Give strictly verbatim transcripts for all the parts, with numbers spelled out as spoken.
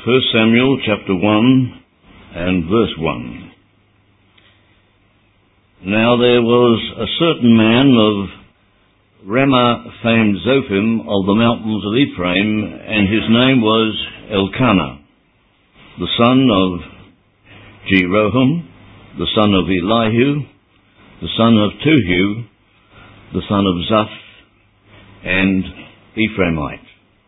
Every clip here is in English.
First Samuel chapter one and verse one. Now there was a certain man of Ramah famed Zophim of the mountains of Ephraim, and his name was Elkanah, the son of Jeroham, the son of Elihu, the son of Tuhu, the son of Zaph, and Ephraimite.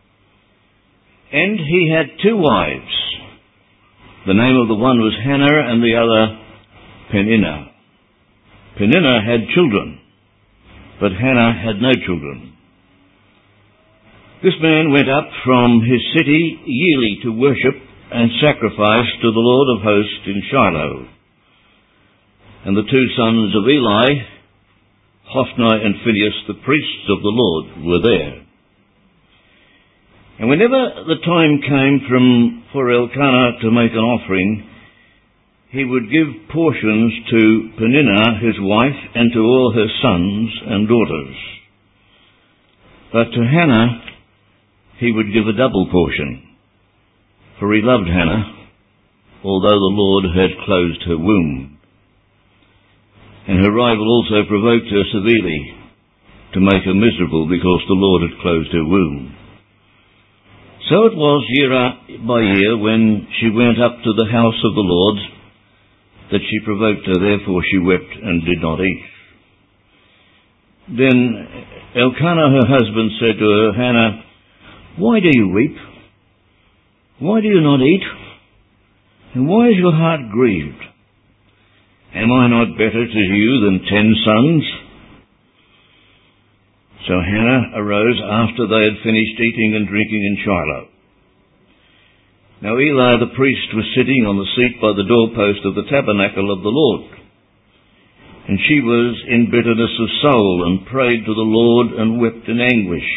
And he had two wives. The name of the one was Hannah and the other Peninnah. Peninnah had children, but Hannah had no children. This man went up from his city yearly to worship and sacrifice to the Lord of hosts in Shiloh. And the two sons of Eli, Hophni and Phinehas, the priests of the Lord, were there. And whenever the time came from for Elkanah to make an offering, he would give portions to Peninnah, his wife, and to all her sons and daughters. But to Hannah he would give a double portion, for he loved Hannah, although the Lord had closed her womb. And her rival also provoked her severely to make her miserable, because the Lord had closed her womb. So it was year by year, when she went up to the house of the Lord, that she provoked her, therefore she wept and did not eat. Then Elkanah her husband said to her, Hannah, why do you weep? Why do you not eat? And why is your heart grieved? Am I not better to you than ten sons? So Hannah arose after they had finished eating and drinking in Shiloh. Now Eli the priest was sitting on the seat by the doorpost of the tabernacle of the Lord. And she was in bitterness of soul, and prayed to the Lord, and wept in anguish.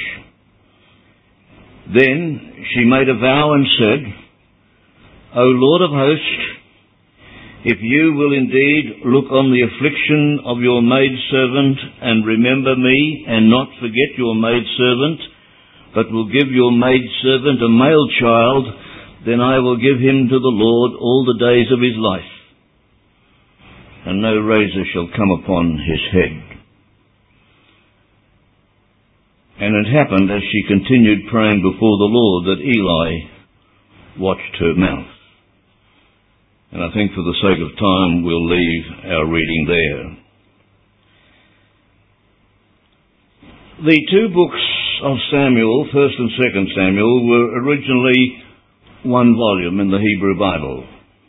Then she made a vow and said, O Lord of hosts, if you will indeed look on the affliction of your maidservant, and remember me, and not forget your maidservant, but will give your maidservant a male child, then I will give him to the Lord all the days of his life, and no razor shall come upon his head. And it happened, as she continued praying before the Lord, that Eli watched her mouth. And I think for the sake of time, we'll leave our reading there. The two books of Samuel, First and Second Samuel, were originally one volume in the Hebrew Bible.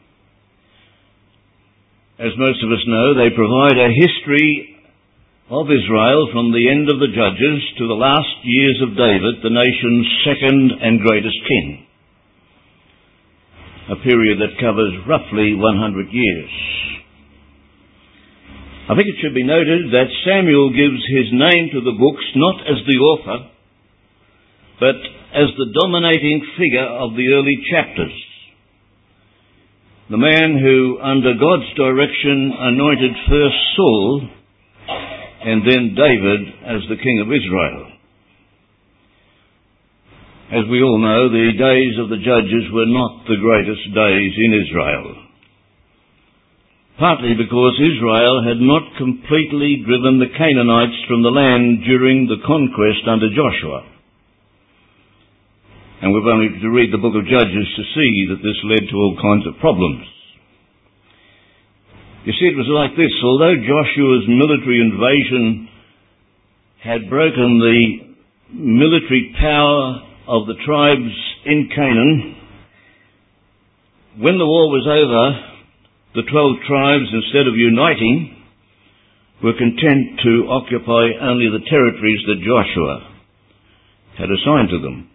As most of us know, they provide a history of Israel from the end of the Judges to the last years of David, the nation's second and greatest king. A period that covers roughly one hundred years. I think it should be noted that Samuel gives his name to the books not as the author, but as the dominating figure of the early chapters. The man who, under God's direction, anointed first Saul and then David as the king of Israel. As we all know, the days of the judges were not the greatest days in Israel. Partly because Israel had not completely driven the Canaanites from the land during the conquest under Joshua. And we've only to read the book of Judges to see that this led to all kinds of problems. You see, it was like this. Although Joshua's military invasion had broken the military power of the tribes in Canaan, when the war was over, the twelve tribes, instead of uniting, were content to occupy only the territories that Joshua had assigned to them.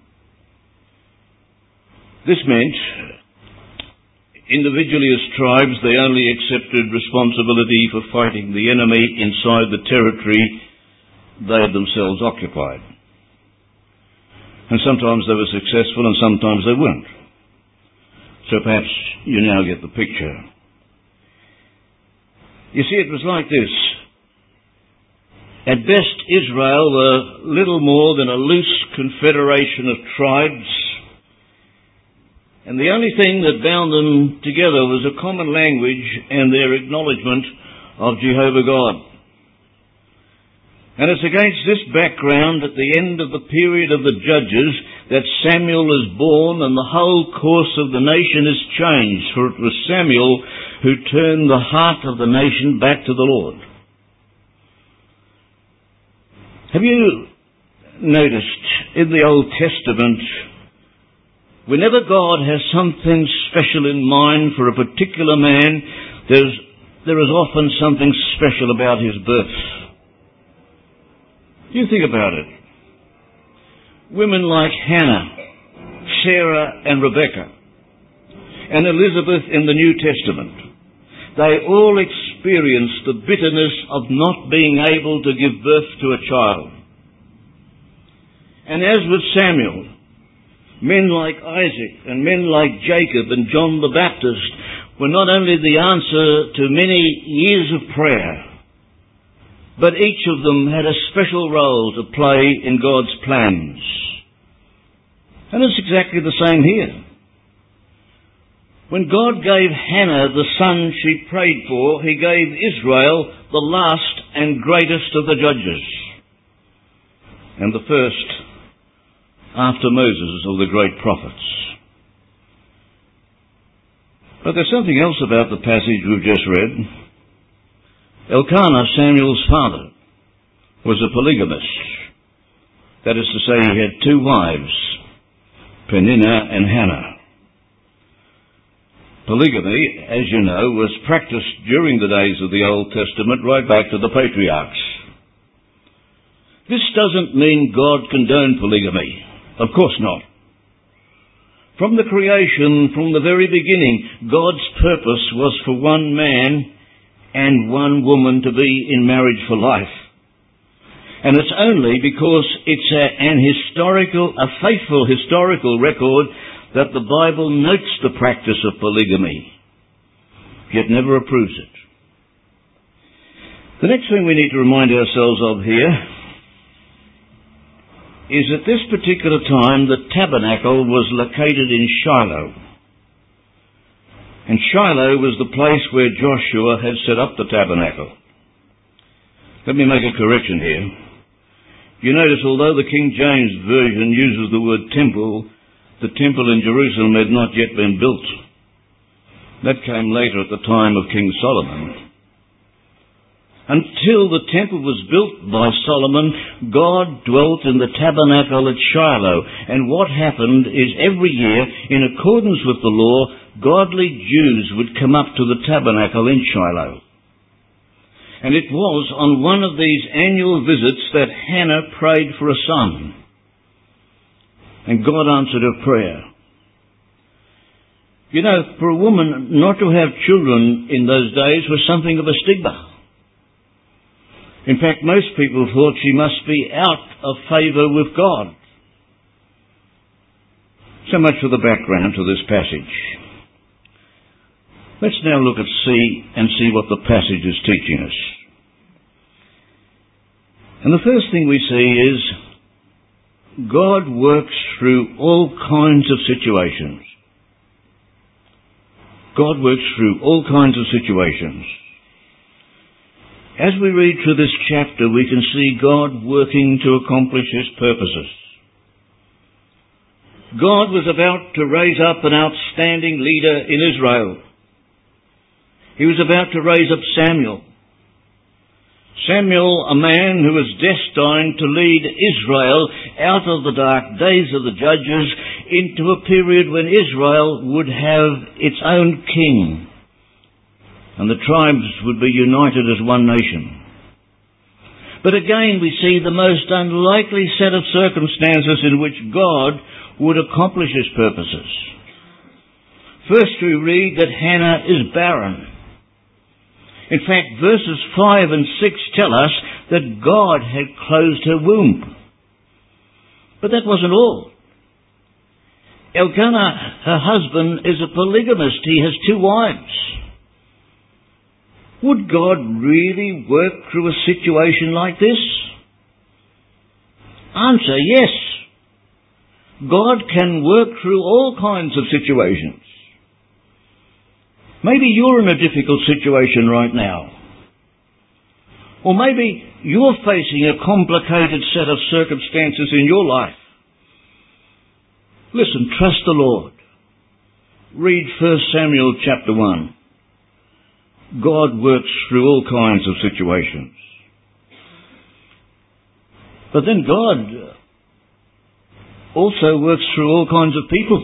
This meant, individually as tribes, they only accepted responsibility for fighting the enemy inside the territory they had themselves occupied. And sometimes they were successful and sometimes they weren't. So perhaps you now get the picture. You see, it was like this. At best, Israel were little more than a loose confederation of tribes, And the only thing that bound them together was a common language and their acknowledgement of Jehovah God. And it's against this background, at the end of the period of the judges, that Samuel is born and the whole course of the nation is changed, for it was Samuel who turned the heart of the nation back to the Lord. Have you noticed in the Old Testament, whenever God has something special in mind for a particular man, there's, there is often something special about his birth. You think about it. Women like Hannah, Sarah and Rebecca, and Elizabeth in the New Testament, they all experienced the bitterness of not being able to give birth to a child. And as with Samuel, men like Isaac and men like Jacob and John the Baptist were not only the answer to many years of prayer, but each of them had a special role to play in God's plans. And it's exactly the same here. When God gave Hannah the son she prayed for, he gave Israel the last and greatest of the judges, and the first after Moses of the great prophets. But there's something else about the passage we've just read. Elkanah, Samuel's father, was a polygamist. That is to say, he had two wives, Peninnah and Hannah. Polygamy, as you know, was practiced during the days of the Old Testament right back to the patriarchs. This doesn't mean God condoned polygamy. Of course not. From the creation, from the very beginning, God's purpose was for one man and one woman to be in marriage for life. And it's only because it's a, an historical, a faithful historical record that the Bible notes the practice of polygamy, yet never approves it. The next thing we need to remind ourselves of here is at this particular time the tabernacle was located in Shiloh. And Shiloh was the place where Joshua had set up the tabernacle. Let me make a correction here. You notice, although the King James Version uses the word temple, the temple in Jerusalem had not yet been built. That came later at the time of King Solomon. Until the temple was built by Solomon, God dwelt in the tabernacle at Shiloh. And what happened is every year, in accordance with the law, godly Jews would come up to the tabernacle in Shiloh. And it was on one of these annual visits that Hannah prayed for a son. And God answered her prayer. You know, for a woman not to have children in those days was something of a stigma. In fact, most people thought she must be out of favour with God. So much for the background to this passage. Let's now look at see and see what the passage is teaching us. And the first thing we see is God works through all kinds of situations. God works through all kinds of situations. As we read through this chapter, we can see God working to accomplish His purposes. God was about to raise up an outstanding leader in Israel. He was about to raise up Samuel. Samuel, a man who was destined to lead Israel out of the dark days of the judges into a period when Israel would have its own king, and the tribes would be united as one nation. But again we see the most unlikely set of circumstances in which God would accomplish His purposes. First we read that Hannah is barren. In fact, verses five and six tell us that God had closed her womb. But that wasn't all. Elkanah, her husband, is a polygamist. He has two wives. Would God really work through a situation like this? Answer, yes. God can work through all kinds of situations. Maybe you're in a difficult situation right now. Or maybe you're facing a complicated set of circumstances in your life. Listen, trust the Lord. Read First Samuel chapter one. God works through all kinds of situations. But then God also works through all kinds of people.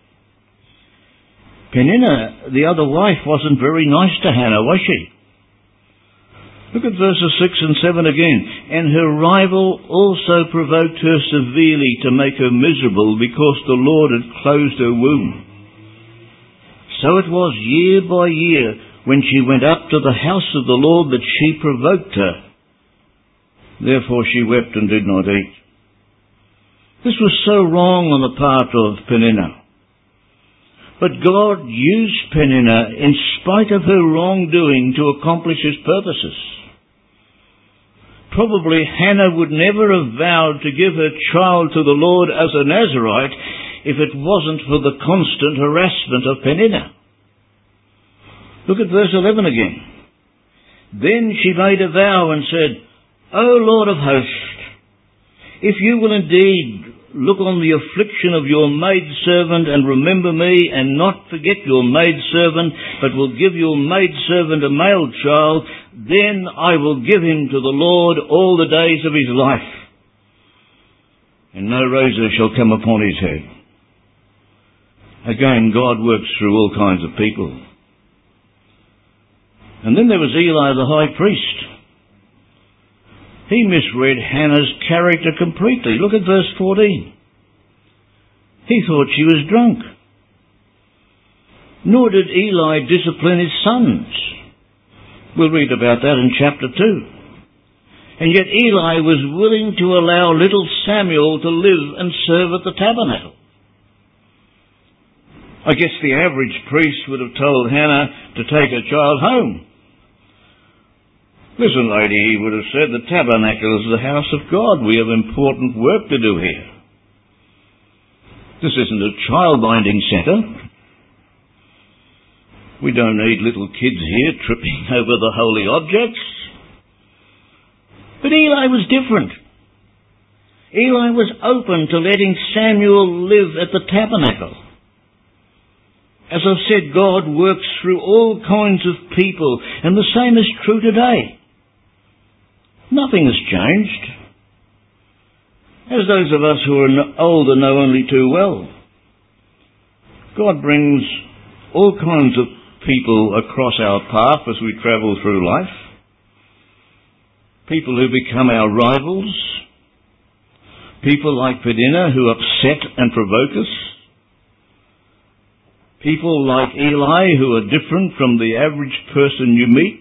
Peninnah, the other wife, wasn't very nice to Hannah, was she? Look at verses six and seven again. And her rival also provoked her severely to make her miserable, because the Lord had closed her womb. So it was year by year, when she went up to the house of the Lord, that she provoked her. Therefore she wept and did not eat. This was so wrong on the part of Peninnah. But God used Peninnah in spite of her wrongdoing to accomplish His purposes. Probably Hannah would never have vowed to give her child to the Lord as a Nazirite if it wasn't for the constant harassment of Peninnah. Look at verse eleven again. Then she made a vow and said, O Lord of hosts, if you will indeed look on the affliction of your maidservant and remember me, and not forget your maidservant, but will give your maidservant a male child, then I will give him to the Lord all the days of his life, and no razor shall come upon his head. Again, God works through all kinds of people. And then there was Eli the high priest. He misread Hannah's character completely. Look at verse fourteen. He thought she was drunk. Nor did Eli discipline his sons. We'll read about that in chapter two. And yet Eli was willing to allow little Samuel to live and serve at the tabernacle. I guess the average priest would have told Hannah to take her child home. Listen, lady, he would have said, the tabernacle is the house of God. We have important work to do here. This isn't a child-minding centre. We don't need little kids here tripping over the holy objects. But Eli was different. Eli was open to letting Samuel live at the tabernacle. As I've said, God works through all kinds of people, and the same is true today. Nothing has changed. As those of us who are older know only too well, God brings all kinds of people across our path as we travel through life. People who become our rivals. People like Peninnah who upset and provoke us. People like Eli who are different from the average person you meet.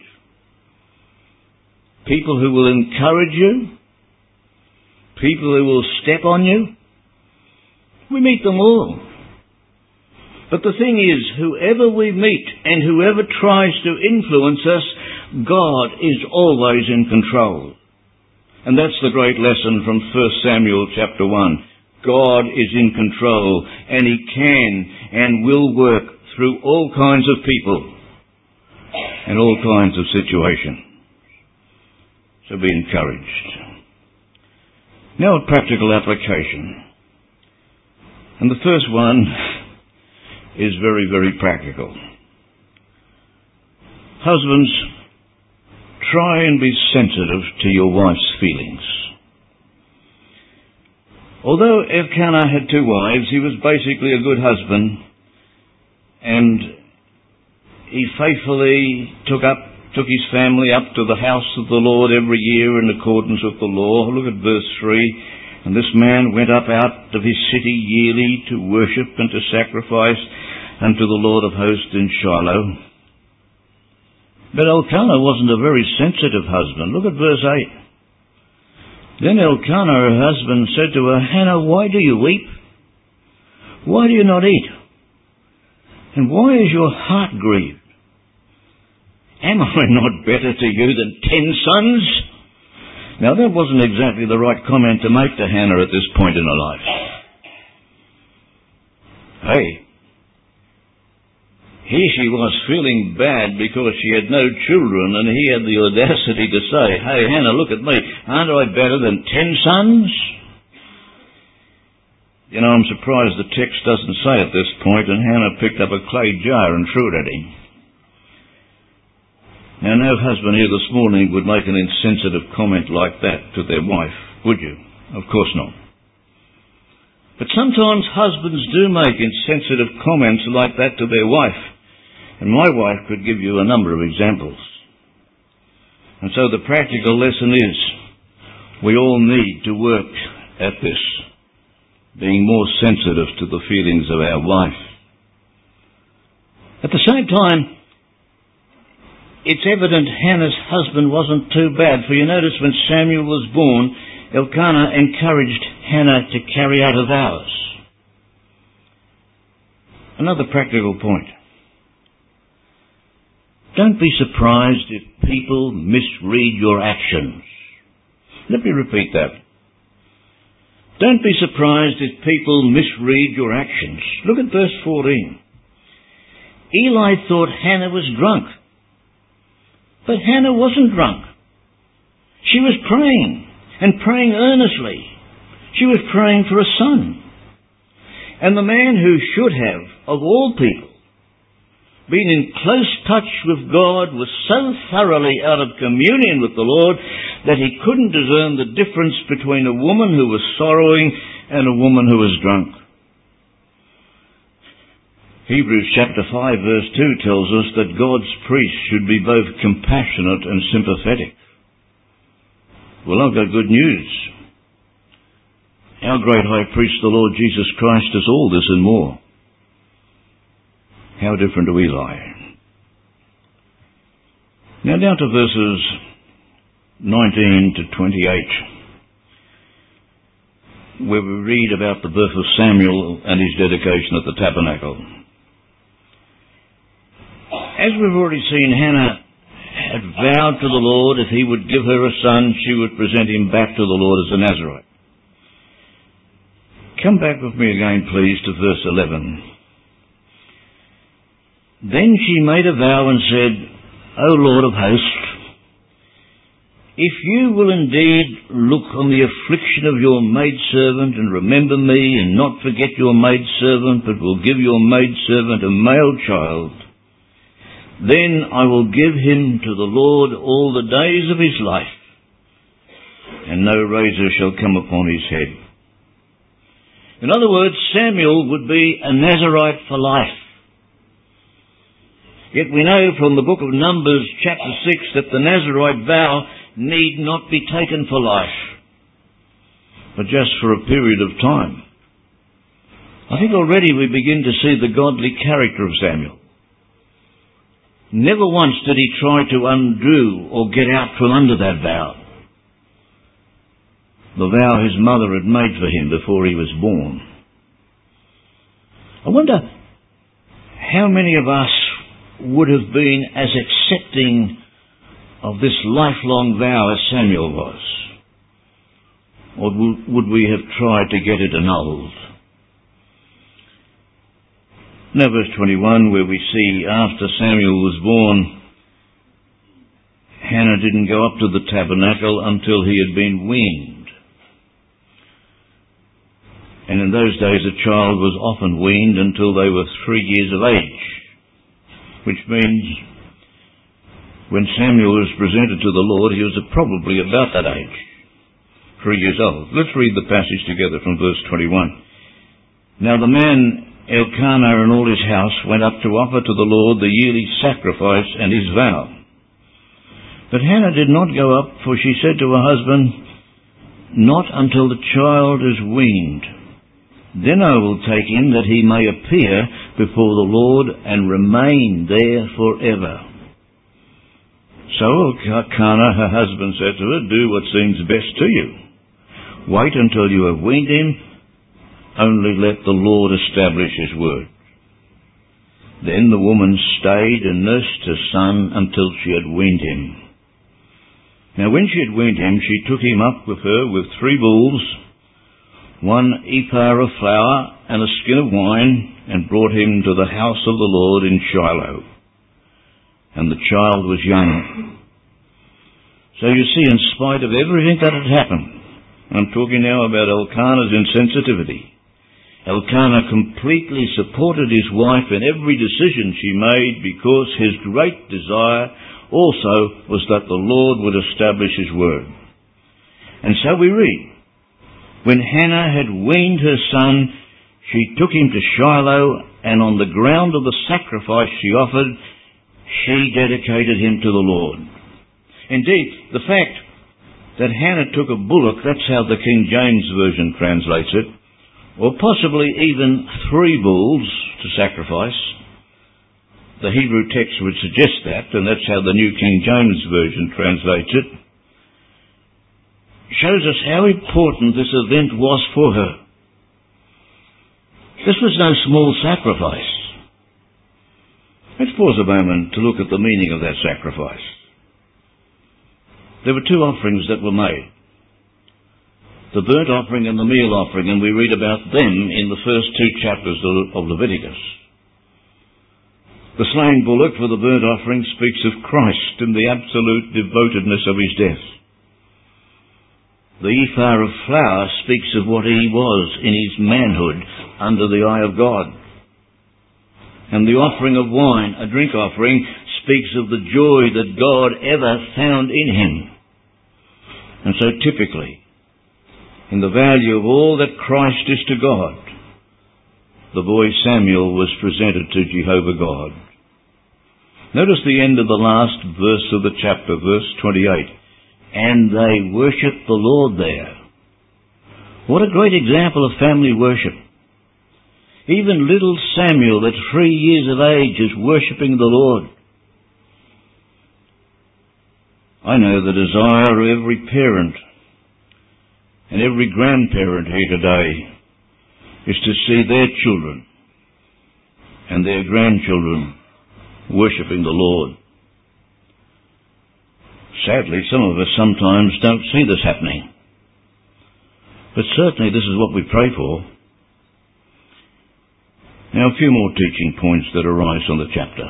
People who will encourage you. People who will step on you. We meet them all. But the thing is, whoever we meet and whoever tries to influence us, God is always in control. And that's the great lesson from First Samuel chapter one. God is in control, and He can and will work through all kinds of people and all kinds of situations. So be encouraged. Now a practical application. And the first one is very, very practical. Husbands, try and be sensitive to your wife's feelings. Although Elkanah had two wives, he was basically a good husband, and he faithfully took up took his family up to the house of the Lord every year in accordance with the law. Look at verse three. And this man went up out of his city yearly to worship and to sacrifice unto the Lord of hosts in Shiloh. But Elkanah wasn't a very sensitive husband. Look at verse eight. Then Elkanah, her husband, said to her, Hannah, why do you weep? Why do you not eat? And why is your heart grieved? Am I not better to you than ten sons? Now that wasn't exactly the right comment to make to Hannah at this point in her life. Hey, here she was feeling bad because she had no children, and he had the audacity to say, hey, Hannah, look at me. Aren't I better than ten sons? You know, I'm surprised the text doesn't say at this point, and Hannah picked up a clay jar and threw it at him. Now, no husband here this morning would make an insensitive comment like that to their wife, would you? Of course not. But sometimes husbands do make insensitive comments like that to their wife, and my wife could give you a number of examples. And so the practical lesson is, we all need to work at this, being more sensitive to the feelings of our wife. At the same time, it's evident Hannah's husband wasn't too bad, for you notice when Samuel was born, Elkanah encouraged Hannah to carry out her vows. Another practical point. Don't be surprised if people misread your actions. Let me repeat that. Don't be surprised if people misread your actions. Look at verse fourteen. Eli thought Hannah was drunk. But Hannah wasn't drunk. She was praying, and praying earnestly. She was praying for a son. And the man who should have, of all people, been in close touch with God was so thoroughly out of communion with the Lord that he couldn't discern the difference between a woman who was sorrowing and a woman who was drunk. Hebrews chapter five verse two tells us that God's priests should be both compassionate and sympathetic. Well, I've got good news. Our great high priest, the Lord Jesus Christ, does all this and more. How different to Eli. Now down to verses nineteen to twenty-eight, where we read about the birth of Samuel and his dedication at the tabernacle. As we've already seen, Hannah had vowed to the Lord if he would give her a son, she would present him back to the Lord as a Nazarite. Come back with me again, please, to verse eleven. Then she made a vow and said, O Lord of hosts, if you will indeed look on the affliction of your maidservant and remember me and not forget your maidservant, but will give your maidservant a male child, then I will give him to the Lord all the days of his life, and no razor shall come upon his head. In other words, Samuel would be a Nazarite for life. Yet we know from the book of Numbers chapter six that the Nazarite vow need not be taken for life, but just for a period of time. I think already we begin to see the godly character of Samuel. Never once did he try to undo or get out from under that vow. The vow his mother had made for him before he was born. I wonder how many of us would have been as accepting of this lifelong vow as Samuel was. Or would we have tried to get it annulled? Now verse twenty-one, where we see after Samuel was born, Hannah didn't go up to the tabernacle until he had been weaned. And in those days a child was often weaned until they were three years of age, which means when Samuel was presented to the Lord, he was probably about that age, three years old. Let's read the passage together from verse twenty-one. Now the man Elkanah and all his house went up to offer to the Lord the yearly sacrifice and his vow. But Hannah did not go up, for she said to her husband, not until the child is weaned. Then I will take him that he may appear before the Lord and remain there forever. So Elkanah, her husband, said to her, do what seems best to you. Wait until you have weaned him. Only let the Lord establish his word. Then the woman stayed and nursed her son until she had weaned him. Now when she had weaned him, she took him up with her with three bulls, one ephah of flour, and a skin of wine, and brought him to the house of the Lord in Shiloh. And the child was young. So you see, in spite of everything that had happened, I'm talking now about Elkanah's insensitivity, Elkanah completely supported his wife in every decision she made, because his great desire also was that the Lord would establish his word. And so we read, when Hannah had weaned her son, she took him to Shiloh, and on the ground of the sacrifice she offered, she dedicated him to the Lord. Indeed, the fact that Hannah took a bullock, that's how the King James Version translates it, or possibly even three bulls to sacrifice. The Hebrew text would suggest that, and that's how the New King James Version translates it, shows us how important this event was for her. This was no small sacrifice. Let's pause a moment to look at the meaning of that sacrifice. There were two offerings that were made, the burnt offering and the meal offering, and we read about them in the first two chapters of Leviticus. The slain bullock for the burnt offering speaks of Christ and the absolute devotedness of his death. The ephah of flour speaks of what he was in his manhood under the eye of God. And the offering of wine, a drink offering, speaks of the joy that God ever found in him. And so typically, in the value of all that Christ is to God, the boy Samuel was presented to Jehovah God. Notice the end of the last verse of the chapter, verse twenty-eight. And they worshipped the Lord there. What a great example of family worship. Even little Samuel at three years of age is worshipping the Lord. I know the desire of every parent and every grandparent here today is to see their children and their grandchildren worshipping the Lord. Sadly, some of us sometimes don't see this happening. But certainly this is what we pray for. Now a few more teaching points that arise from the chapter.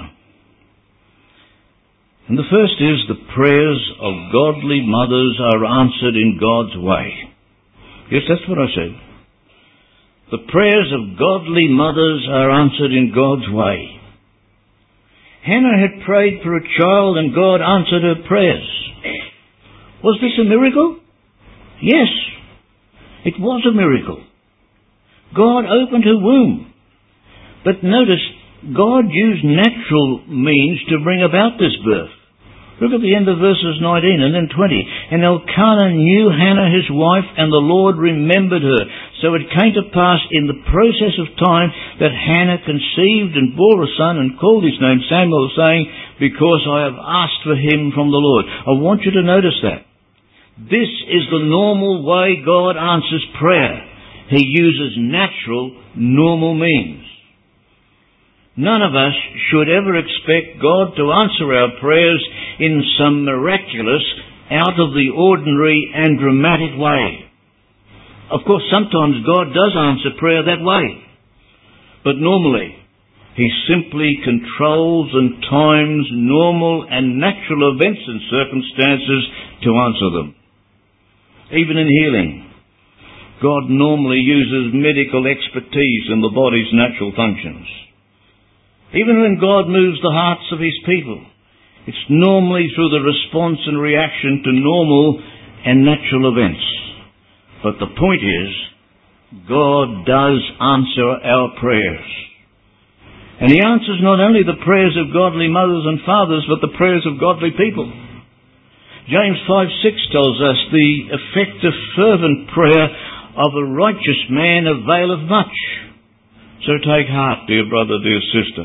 And the first is the prayers of godly mothers are answered in God's way. Yes, that's what I said. The prayers of godly mothers are answered in God's way. Hannah had prayed for a child and God answered her prayers. Was this a miracle? Yes, it was a miracle. God opened her womb. But notice, God used natural means to bring about this birth. Look at the end of verses nineteen and then twenty. And Elkanah knew Hannah his wife, and the Lord remembered her. So it came to pass in the process of time that Hannah conceived and bore a son and called his name Samuel, saying, because I have asked for him from the Lord. I want you to notice that. This is the normal way God answers prayer. He uses natural, normal means. None of us should ever expect God to answer our prayers in some miraculous, out of the ordinary and dramatic way. Of course, sometimes God does answer prayer that way. But normally, He simply controls and times normal and natural events and circumstances to answer them. Even in healing, God normally uses medical expertise in the body's natural functions. Even when God moves the hearts of His people, it's normally through the response and reaction to normal and natural events. But the point is, God does answer our prayers. And He answers not only the prayers of godly mothers and fathers, but the prayers of godly people. James five six tells us, the effective fervent prayer of a righteous man availeth much. So take heart, dear brother, dear sister.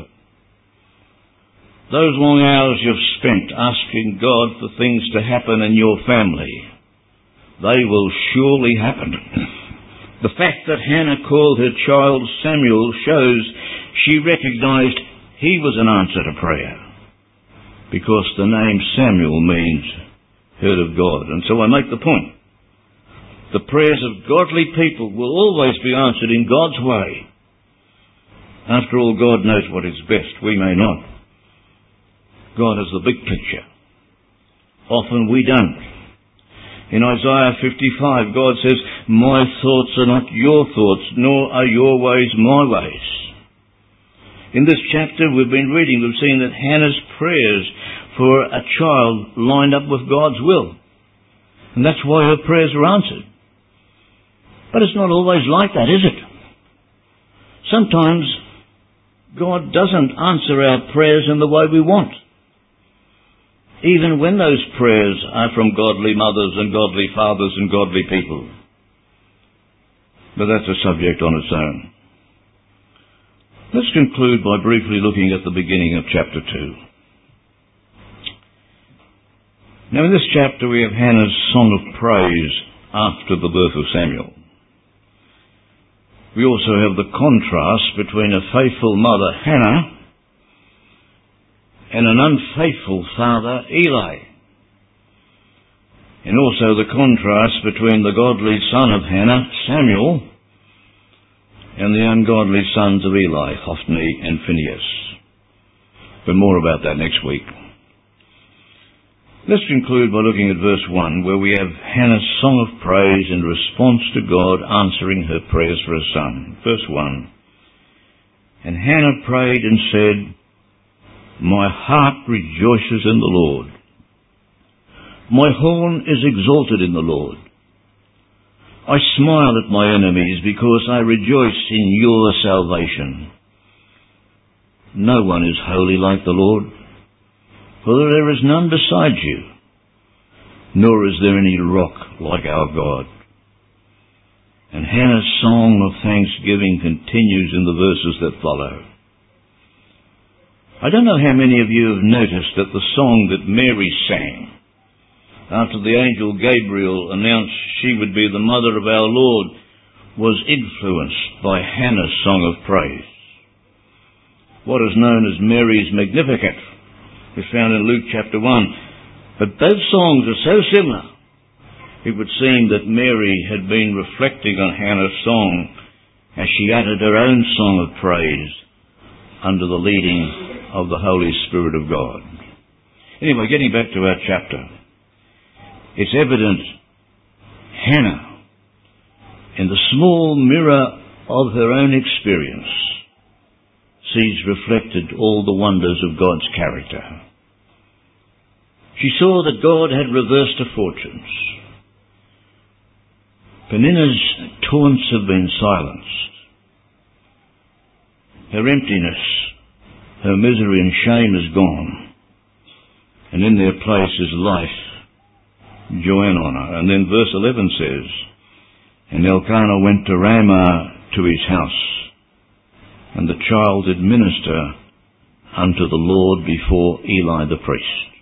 Those long hours you've spent asking God for things to happen in your family, they will surely happen. The fact that Hannah called her child Samuel shows she recognized he was an answer to prayer, because the name Samuel means heard of God. And so I make the point. The prayers of godly people will always be answered in God's way. After all, God knows what is best. We may not. God has the big picture. Often we don't. In Isaiah fifty-five, God says, "My thoughts are not your thoughts, nor are your ways my ways." In this chapter we've been reading, we've seen that Hannah's prayers for a child lined up with God's will. And that's why her prayers were answered. But it's not always like that, is it? Sometimes God doesn't answer our prayers in the way we want, even when those prayers are from godly mothers and godly fathers and godly people. But that's a subject on its own. Let's conclude by briefly looking at the beginning of chapter two. Now in this chapter we have Hannah's song of praise after the birth of Samuel. We also have the contrast between a faithful mother, Hannah, and an unfaithful father, Eli. And also the contrast between the godly son of Hannah, Samuel, and the ungodly sons of Eli, Hophni and Phinehas. But more about that next week. Let's conclude by looking at verse one, where we have Hannah's song of praise in response to God answering her prayers for her son. Verse one. And Hannah prayed and said, "My heart rejoices in the Lord. My horn is exalted in the Lord. I smile at my enemies because I rejoice in your salvation. No one is holy like the Lord, for there is none beside you, nor is there any rock like our God." And Hannah's song of thanksgiving continues in the verses that follow. I don't know how many of you have noticed that the song that Mary sang after the angel Gabriel announced she would be the mother of our Lord was influenced by Hannah's song of praise. What is known as Mary's Magnificat is found in Luke chapter one. But both songs are so similar, it would seem that Mary had been reflecting on Hannah's song as she uttered her own song of praise under the leading of the Holy Spirit of God. Anyway, getting back to our chapter, it's evident Hannah, in the small mirror of her own experience, sees reflected all the wonders of God's character. She saw that God had reversed her fortunes. Peninnah's taunts have been silenced. Her emptiness, her misery and shame is gone, and in their place is life, joy and honour. And then verse eleven says, "And Elkanah went to Ramah to his house, and the child did minister unto the Lord before Eli the priest."